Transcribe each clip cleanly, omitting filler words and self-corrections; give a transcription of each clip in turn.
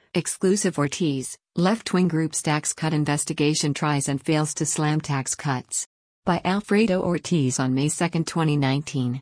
Exclusive Ortiz, left-wing group's tax cut investigation tries and fails to slam tax cuts. By Alfredo Ortiz on May 2, 2019.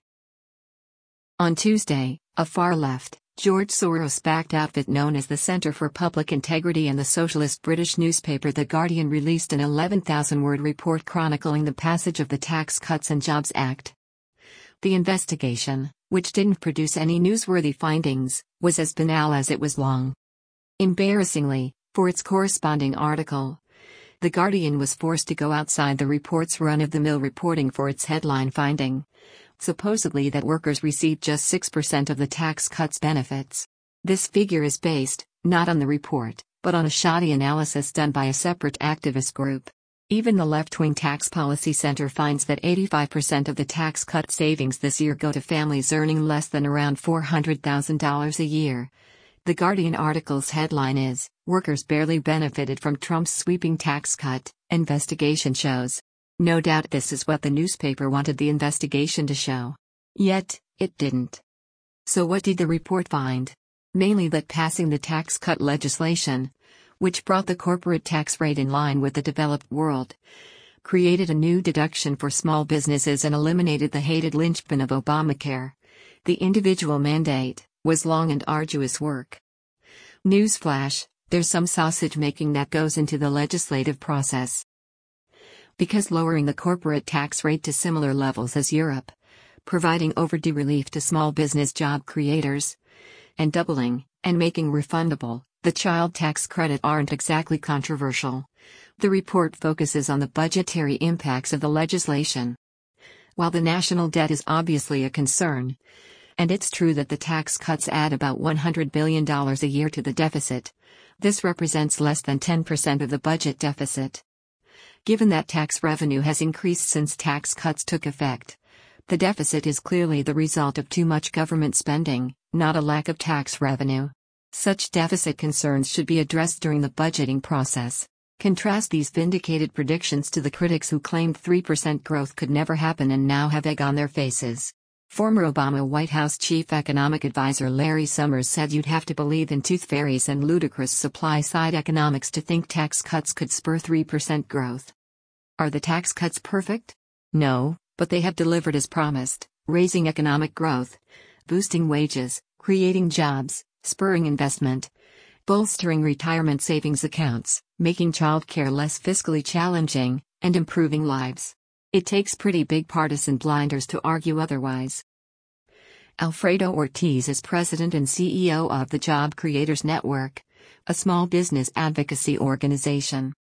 On Tuesday, a far-left, George Soros-backed outfit known as the Centre for Public Integrity and the socialist British newspaper The Guardian released an 11,000-word report chronicling the passage of the Tax Cuts and Jobs Act. The investigation, which didn't produce any newsworthy findings, was as banal as it was long. Embarrassingly, for its corresponding article, The Guardian was forced to go outside the report's run-of-the-mill reporting for its headline finding, supposedly that workers received just 6% of the tax cuts benefits. This figure is based, not on the report, but on a shoddy analysis done by a separate activist group. Even the left-wing Tax Policy Center finds that 85% of the tax cut savings this year go to families earning less than around $400,000 a year. The Guardian article's headline is, "Workers Barely Benefited from Trump's Sweeping Tax Cut, Investigation Shows." No doubt this is what the newspaper wanted the investigation to show. Yet, it didn't. So what did the report find? Mainly that passing the tax cut legislation, which brought the corporate tax rate in line with the developed world, created a new deduction for small businesses and eliminated the hated linchpin of Obamacare. The individual mandate was long and arduous work. Newsflash, there's some sausage making that goes into the legislative process. Because lowering the corporate tax rate to similar levels as Europe, providing overdue relief to small business job creators, and doubling, and making refundable, the child tax credit aren't exactly controversial. The report focuses on the budgetary impacts of the legislation. While the national debt is obviously a concern, and it's true that the tax cuts add about $100 billion a year to the deficit, this represents less than 10% of the budget deficit. Given that tax revenue has increased since tax cuts took effect, the deficit is clearly the result of too much government spending, not a lack of tax revenue. Such deficit concerns should be addressed during the budgeting process. Contrast these vindicated predictions to the critics who claimed 3% growth could never happen and now have egg on their faces. Former Obama White House chief economic advisor Larry Summers said you'd have to believe in tooth fairies and ludicrous supply-side economics to think tax cuts could spur 3% growth. Are the tax cuts perfect? No, but they have delivered as promised, raising economic growth, boosting wages, creating jobs, spurring investment, bolstering retirement savings accounts, making childcare less fiscally challenging, and improving lives. It takes pretty big partisan blinders to argue otherwise. Alfredo Ortiz is president and CEO of the Job Creators Network, a small business advocacy organization.